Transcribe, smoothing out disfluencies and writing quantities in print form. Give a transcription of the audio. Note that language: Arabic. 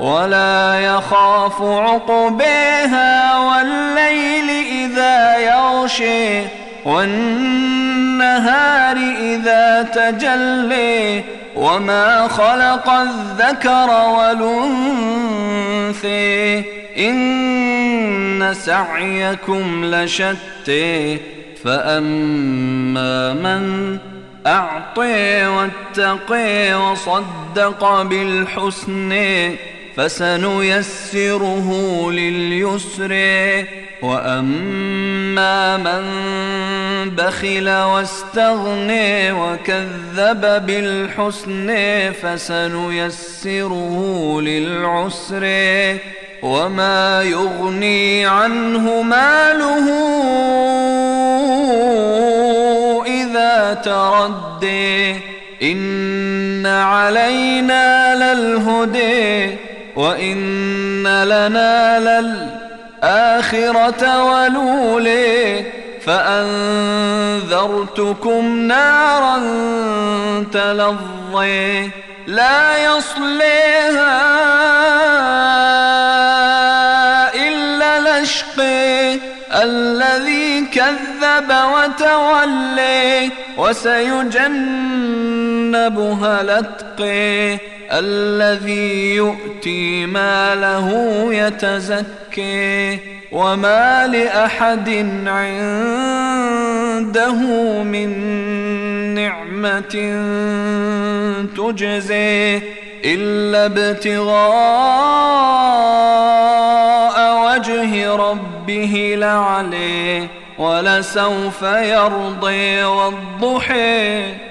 ولا يخاف عقبيها والليل إذا يغشي والنهار إذا تجلي وما خلق الذكر والأنثى إن سعيكم لشتى فأما من أعطي واتقي وصدق بالحسنى فسنيسره لليسر وأما من بخل واستغنى وكذب بالحسنى فسنيسره للعسر وما يغني عنه ماله إذا تردى إن علينا للهدى وإن لنا للآخرة والأولى فأنذرتكم نارا تلظى لا يصليها إلا الأشقى الذي كذب وتولى وسيجنبها الأتقى الذي يؤتي ماله يتزكى وما لأحد عنده من نعمة تجزى إلا ابتغاء وجه ربه لعليه ولسوف يرضي والضحى